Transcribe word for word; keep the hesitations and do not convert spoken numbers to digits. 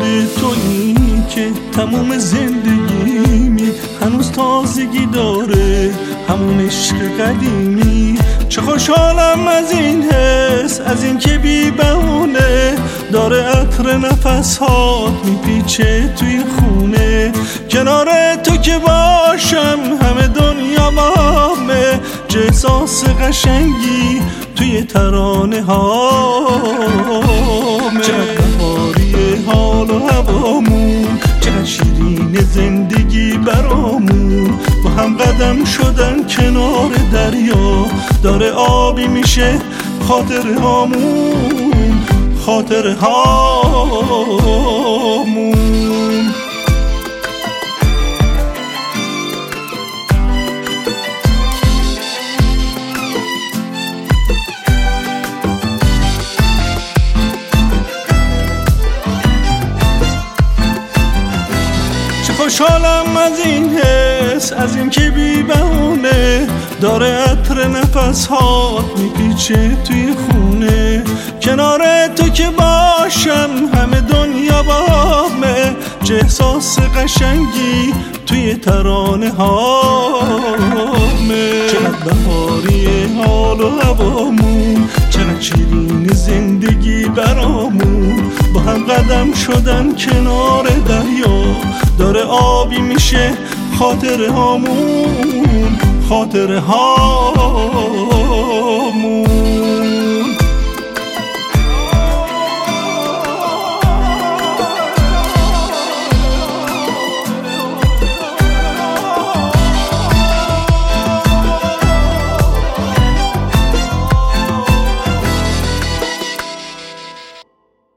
تو این که تموم زندگیمی هنوز تازگی داره، همون عشق قدیمی. چه خوشحالم از این حس، از این که بی بهونه داره عطر نفسات میپیچه توی خونه. کنار تو که باشم همه دنیا بامه، چه احساس قشنگی توی ترانه هامه. چقدر بهاریه حال و هوامون، چقدر شیرین زندگی برامون. با هم قدم شدن کنار دریا، داره آبی میشه خاطر هامون، خاطر هامون. خوشحالم از این حس، از این که بی بهونه داره عطر نفسات میپیچه توی خونه. کنار تو که باشم همه دنیا بامه، چه احساس قشنگی توی ترانه هامه. چقدر بهاریه حال و هوامون، چقدر شیرین زندگی برامون. با هم قدم شدن کنار دریا، داره آبی میشه خاطر هامون، خاطر هامون.